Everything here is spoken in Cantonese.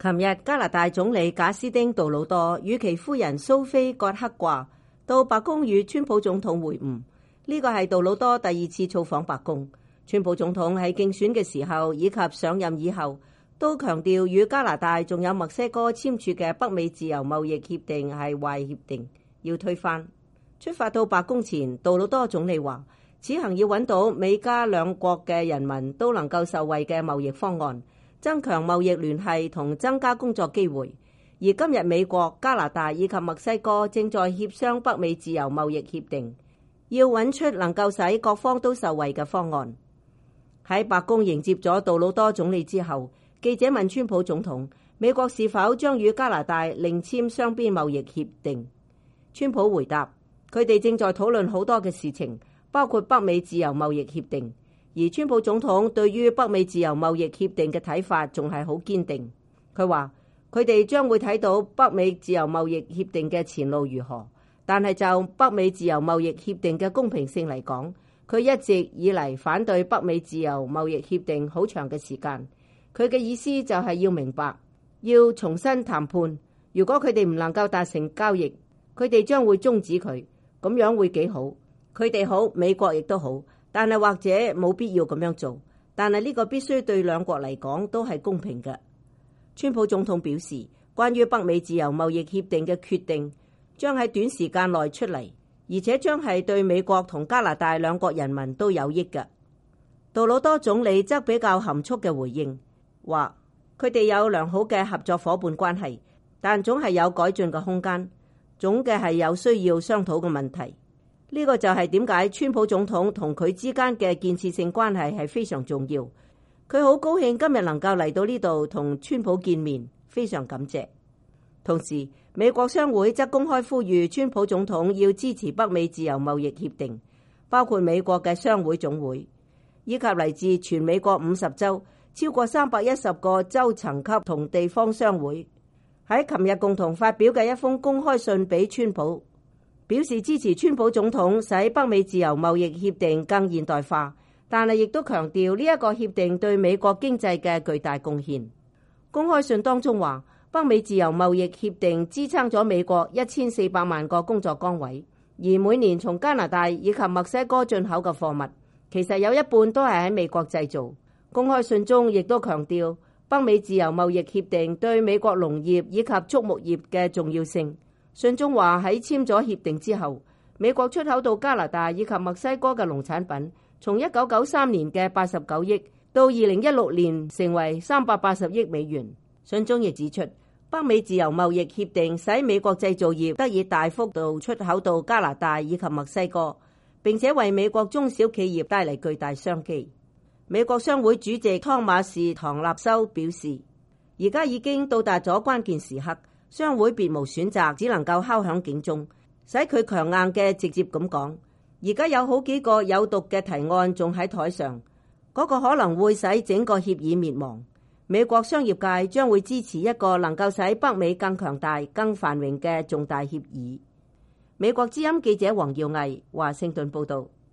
琴日加拿大總理賈斯汀·杜魯多與其夫人蘇菲·葛克掛到白宮與川普總統會晤，呢個係杜魯多第二次造訪白宮。川普總統喺競選嘅時候以及上任以後，都強調與加拿大仲有墨西哥簽署嘅北美自由貿易協定係壞協定，要推翻。出發到白宮前，杜魯多總理話，此行要揾到美加兩國嘅人民都能夠受惠嘅貿易方案，增強貿易聯繫同增加工作機會。而今日美國、加拿大以及墨西哥正在協商北美自由貿易協定，要揾出能夠使各方都受惠嘅方案。喺白宮迎接咗杜魯多總理之後，記者問川普總統，美國是否將與加拿大另簽雙邊貿易協定？川普回答，佢哋正在討論好多嘅事情，包括北美自由貿易協定。而川普總統對於北美自由貿易協定嘅睇法仲係好堅定。佢話佢哋將會睇到北美自由貿易協定嘅前路如何，但係就北美自由貿易協定嘅公平性嚟講，佢一直以嚟反對北美自由貿易協定好長嘅時間。佢嘅意思就係要明白，要重新談判。如果佢哋唔能夠達成交易，佢哋將會終止佢，咁樣會幾好。佢哋好，美國亦都好。但係或者冇必要咁樣做，但係呢個必須對兩國嚟講都係公平嘅。川普總統表示，關於北美自由貿易協定嘅決定將喺短時間內出嚟，而且將係對美國同加拿大兩國人民都有益嘅。杜魯多總理則比較含蓄嘅回應，話佢哋有良好嘅合作夥伴關係，但總係有改進嘅空間，總嘅係有需要商討嘅問題。呢個就係點解川普總統同佢之間嘅建設性關係係非常重要。佢好高興今日能夠嚟到呢度同川普見面，非常感謝。同時，美國商會則公開呼籲川普總統要支持北美自由貿易協定，包括美國嘅商會總會，以及嚟自全美國50州超過310個州層級同地方商會，喺琴日共同發表嘅一封公開信俾川普，表示支持川普總統使北美自由貿易協定更現代化，但係亦都強調呢一個協定對美國經濟嘅巨大貢獻。公開信當中話，北美自由貿易協定支撐咗美國1400萬個工作崗位，而每年從加拿大以及墨西哥進口嘅貨物，其實有一半都係喺美國製造。公開信中亦都強調北美自由貿易協定對美國農業以及畜牧業嘅重要性。信中話喺簽咗協定之後，美國出口到加拿大以及墨西哥嘅農產品，從1993年嘅89億到2016年成為380億美元。信中亦指出，北美自由貿易協定使美國製造業得以大幅度出口到加拿大以及墨西哥，並且為美國中小企業帶嚟巨大商機。美國商會主席湯馬士·唐納修表示，而家已經到達咗關鍵時刻。商會別無選擇，只能夠敲響警鐘，使佢強硬嘅直接咁講。而家有好幾個有毒嘅提案仲喺台上，嗰個可能會使整個協議滅亡。美國商業界將會支持一個能夠使北美更強大、更繁榮嘅重大協議。美國之音記者黃耀毅華盛頓報道。